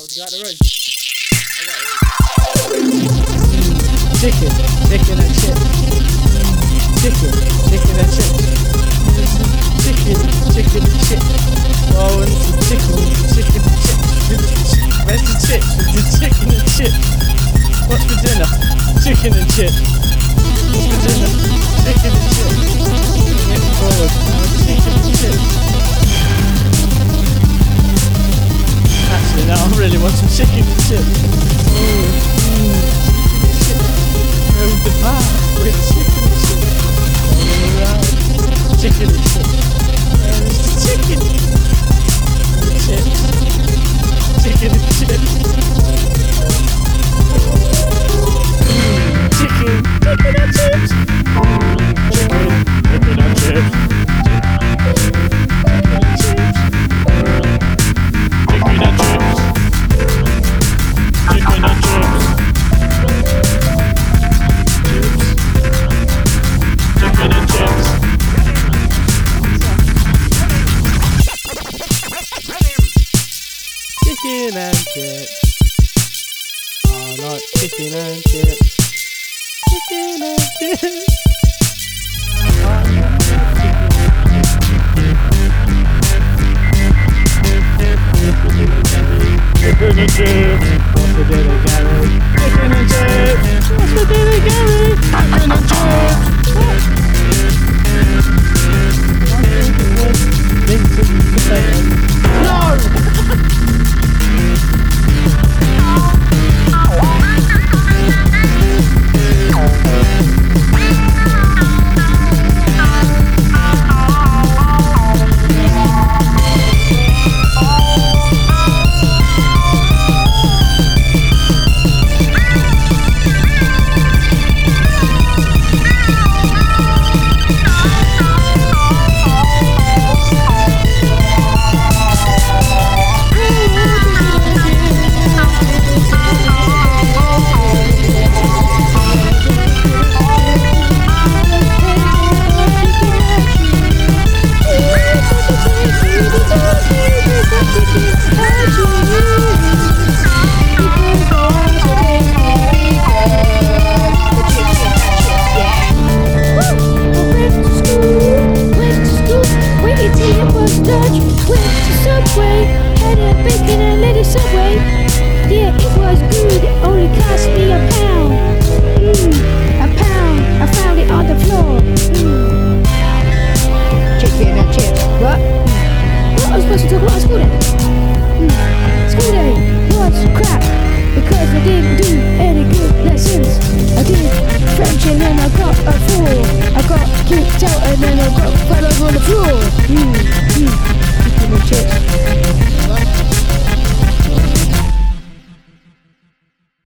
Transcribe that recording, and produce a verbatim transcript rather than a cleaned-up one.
to go out the room. I got the room. Chicken, chicken and chips. Chicken, chicken and chips. Chicken, chicken and chips. Oh, and some chicken, chicken and chips. Where's the chips? The chicken and chips. What's for dinner? Chicken and chips. What's for dinner? Chicken and chips. Looking forward. Chicken and chips. Actually, now I really want some chicken and chips. Ooh, mm, the bar with chicken and chips. All around. Chicken and chips. Where is the chicken? And the chips. Chicken and chips. Mm, chicken. Chicken and chips. Chicken. Chicken and chips. Chicken and chips. Chicken and chips. Chicken and chips. Chicken and chips. I like chicken and chips. Chicken and chips. Chicken and chips. What's for dinner, Gary? Chicken and chips. What's for dinner, Gary? Chicken and chips. Mince and potatoes. No! And then I got a four. I got kicked out and then I got fell over on the floor. Mm, mm, chicken and chips.